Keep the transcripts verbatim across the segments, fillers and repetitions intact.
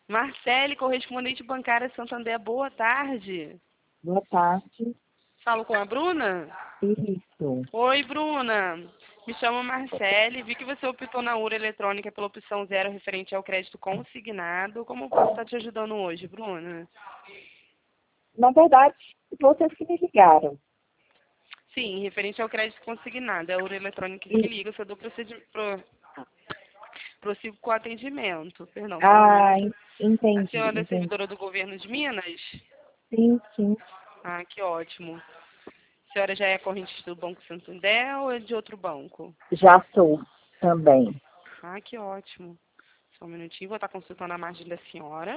Marcele, correspondente bancária Santander, boa tarde. Boa tarde. Falo com a Bruna? Isso. Oi, Bruna. Me chamo Marcele. Vi que você optou na URA Eletrônica pela opção zero referente ao crédito consignado. Como eu posso estar te ajudando hoje, Bruna? Na verdade, vocês que me ligaram. Sim, referente ao crédito consignado. É a URA Eletrônica que E- liga. Eu sou do procedimento. Pro... Prossigo com o atendimento. Perdão, só um Ah, minuto. en- A entendi, senhora é entendi. servidora do governo de Minas? Sim, sim. Ah, que ótimo. A senhora já é corrente do Banco Santander ou é de outro banco? Já sou também. Ah, que ótimo. Só um minutinho, vou estar consultando a margem da senhora.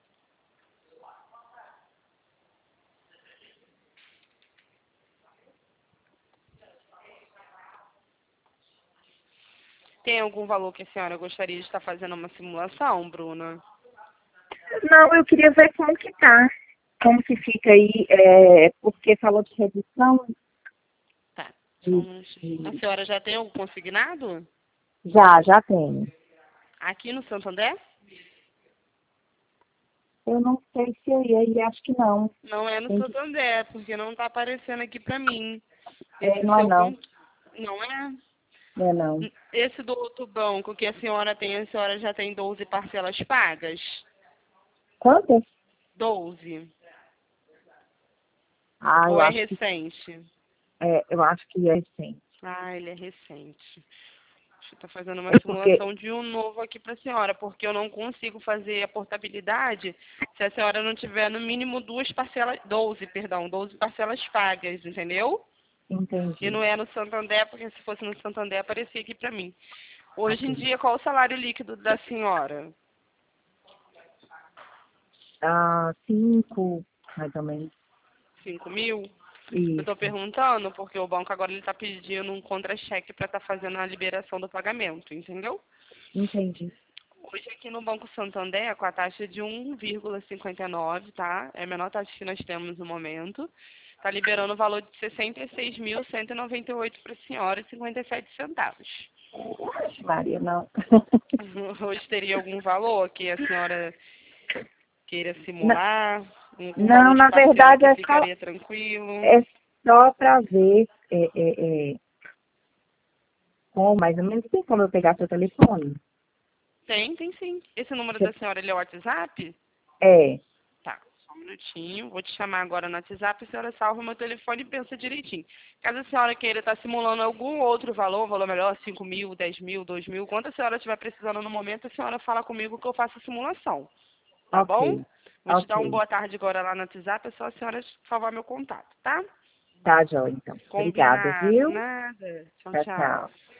Tem algum valor que a senhora gostaria de estar fazendo uma simulação, Bruna? Não, eu queria ver como que tá. Como que fica aí, é, porque falou de redução Tá, só um de, minutinho. A de- senhora já tem algum consignado? Já, já tenho. Aqui no Santander? Eu não sei se eu ia, e acho que não. Não é no Tem que, Santander, porque não está aparecendo aqui pra mim. é, Esse não é seu não. con... Não é? Não é não. Esse do outro banco que a senhora tem, a senhora já tem doze parcelas pagas? Quantas? Doze. Ah, eu Ou é acho que recente? é, eu acho que é sim. Ah, ele é recente. Deixa eu estar fazendo uma É porque, simulação de um novo aqui para a senhora, porque eu não consigo fazer a portabilidade se a senhora não tiver no mínimo duas parcelas, doze, perdão, doze parcelas pagas, entendeu? E entendi. não é no Santander, porque se fosse no Santander aparecia aqui para mim. Hoje em Ok. dia, qual o salário líquido da senhora? Ah, cinco, mais ou menos. Cinco mil? Eu estou Isso. perguntando porque o banco agora ele está pedindo um contra-cheque para estar fazendo a liberação do pagamento, entendeu? Entendi. Hoje aqui no Banco Santander, com a taxa de um vírgula cinquenta e nove, tá? É a menor taxa que nós temos no momento. Está liberando o valor de sessenta e seis mil cento e noventa e oito para a senhora e cinquenta e sete centavos. Ixi, Maria, não. Hoje teria algum valor que a senhora queira Na- simular? Um, um Não, valor de na parcela verdade que é só, ficaria tranquilo? é só para ver é, é, é, como, mais ou menos, tem como eu pegar seu telefone? Tem, tem sim. Esse número Você- da senhora, ele é o WhatsApp? É, Tá, só um minutinho. Vou te chamar agora no WhatsApp, a senhora salva o meu telefone e pensa direitinho. Caso a senhora queira estar simulando algum outro valor, um valor melhor, cinco mil, dez mil, dois mil, quanto a senhora estiver precisando no momento, a senhora fala comigo que eu faço a simulação. Tá bom? ok, Vou te dar um ok. boa tarde agora lá no WhatsApp, é só a senhora salvar meu contato, tá? Tá, Jó, então. Obrigada, Combinado. viu? Nada. Tchau, Tchau, tchau. tchau.